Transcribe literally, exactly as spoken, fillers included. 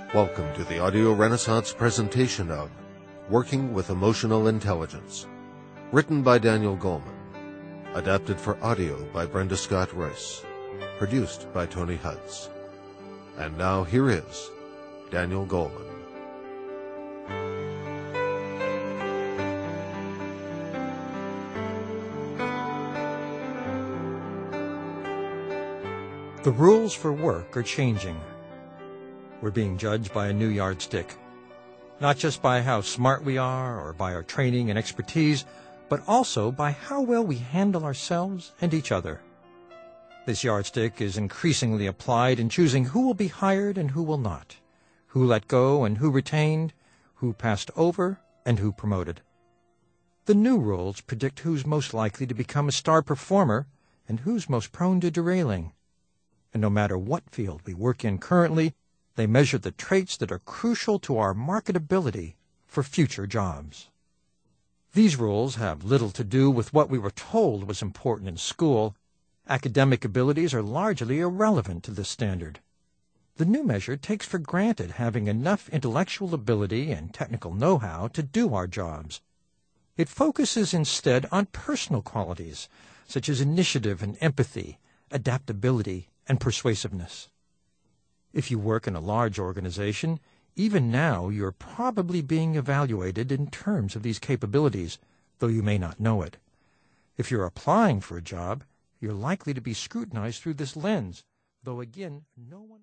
Welcome to the Audio Renaissance presentation of Working with Emotional Intelligence, written by Daniel Goleman, adapted for audio by Brenda Scott Royce, produced by Tony Hutz. And now here is Daniel Goleman. The rules for work are changing. We're being judged by a new yardstick, not just by how smart we are or by our training and expertise, but also by how well we handle ourselves and each other. This yardstick is increasingly applied in choosing who will be hired and who will not, who let go and who retained, who passed over and who promoted. The new rules predict who's most likely to become a star performer and who's most prone to derailing. And no matter what field we work in currently, they measure the traits that are crucial to our marketability for future jobs. These rules have little to do with what we were told was important in school. Academic abilities are largely irrelevant to this standard. The new measure takes for granted having enough intellectual ability and technical know-how to do our jobs. It focuses instead on personal qualities, such as initiative and empathy, adaptability, and persuasiveness. If you work in a large organization, even now you're probably being evaluated in terms of these capabilities, though you may not know it. If you're applying for a job, you're likely to be scrutinized through this lens, though again, no one